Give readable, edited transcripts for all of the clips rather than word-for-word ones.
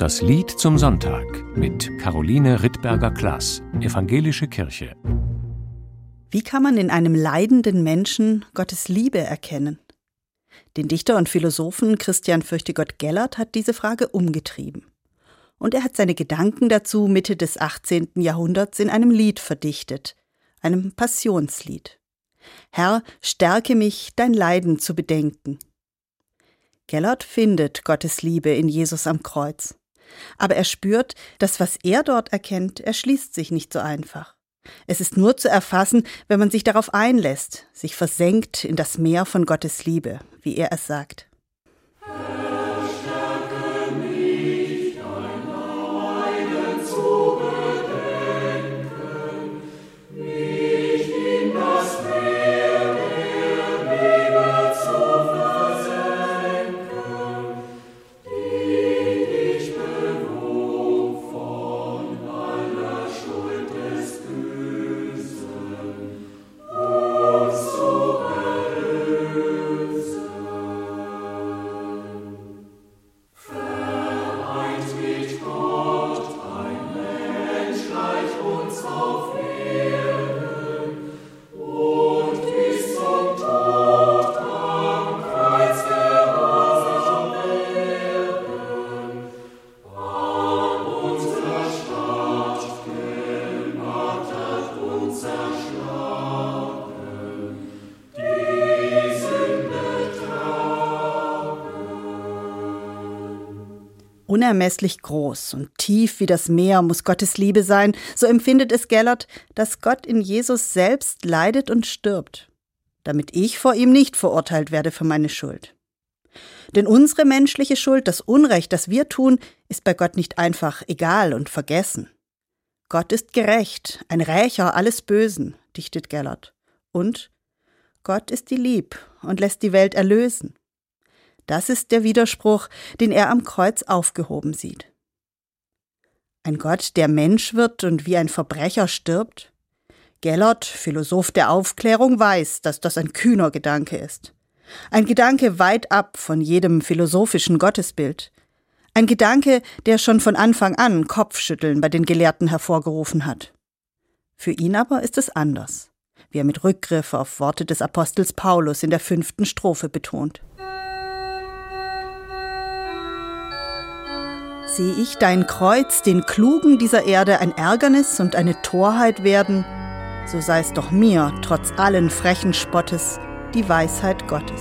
Das Lied zum Sonntag mit Caroline Rittberger-Klaas, Evangelische Kirche. Wie kann man in einem leidenden Menschen Gottes Liebe erkennen? Den Dichter und Philosophen Christian Fürchtegott Gellert hat diese Frage umgetrieben. Und er hat seine Gedanken dazu Mitte des 18. Jahrhunderts in einem Lied verdichtet, einem Passionslied. Herr, stärke mich, dein Leiden zu bedenken. Gellert findet Gottes Liebe in Jesus am Kreuz. Aber er spürt, das, was er dort erkennt, erschließt sich nicht so einfach. Es ist nur zu erfassen, wenn man sich darauf einlässt, sich versenkt in das Meer von Gottes Liebe, wie er es sagt. Unermesslich groß und tief wie das Meer muss Gottes Liebe sein, so empfindet es Gellert, dass Gott in Jesus selbst leidet und stirbt, damit ich vor ihm nicht verurteilt werde für meine Schuld. Denn unsere menschliche Schuld, das Unrecht, das wir tun, ist bei Gott nicht einfach egal und vergessen. Gott ist gerecht, ein Rächer alles Bösen, dichtet Gellert. Und Gott ist die Lieb und lässt die Welt erlösen. Das ist der Widerspruch, den er am Kreuz aufgehoben sieht. Ein Gott, der Mensch wird und wie ein Verbrecher stirbt? Gellert, Philosoph der Aufklärung, weiß, dass das ein kühner Gedanke ist. Ein Gedanke weit ab von jedem philosophischen Gottesbild. Ein Gedanke, der schon von Anfang an Kopfschütteln bei den Gelehrten hervorgerufen hat. Für ihn aber ist es anders, wie er mit Rückgriff auf Worte des Apostels Paulus in der 5. Strophe betont. Sehe ich dein Kreuz, den Klugen dieser Erde, ein Ärgernis und eine Torheit werden, so sei es doch mir, trotz allen frechen Spottes, die Weisheit Gottes.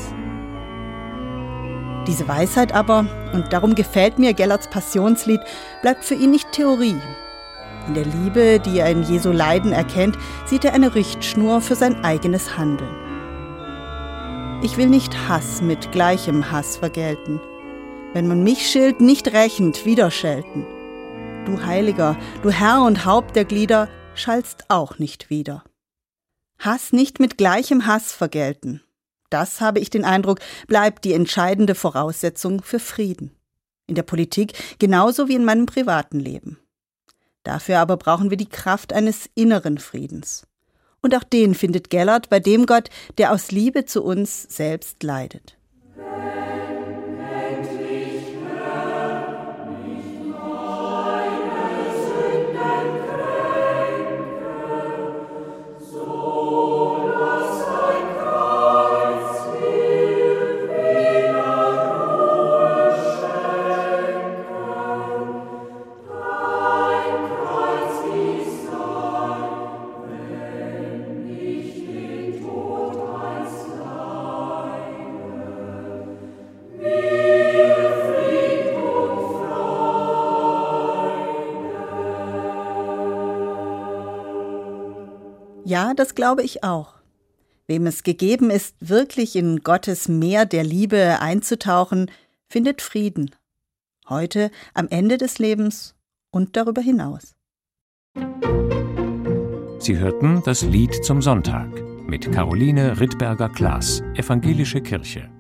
Diese Weisheit aber, und darum gefällt mir Gellerts Passionslied, bleibt für ihn nicht Theorie. In der Liebe, die er in Jesu Leiden erkennt, sieht er eine Richtschnur für sein eigenes Handeln. Ich will nicht Hass mit gleichem Hass vergelten. Wenn man mich schilt, nicht rächend widerschelten. Du Heiliger, du Herr und Haupt der Glieder, schallst auch nicht wieder. Hass nicht mit gleichem Hass vergelten. Das, habe ich den Eindruck, bleibt die entscheidende Voraussetzung für Frieden. In der Politik genauso wie in meinem privaten Leben. Dafür aber brauchen wir die Kraft eines inneren Friedens. Und auch den findet Gellert bei dem Gott, der aus Liebe zu uns selbst leidet. Ja, das glaube ich auch. Wem es gegeben ist, wirklich in Gottes Meer der Liebe einzutauchen, findet Frieden. Heute, am Ende des Lebens und darüber hinaus. Sie hörten das Lied zum Sonntag mit Caroline Rittberger-Klaas, Evangelische Kirche.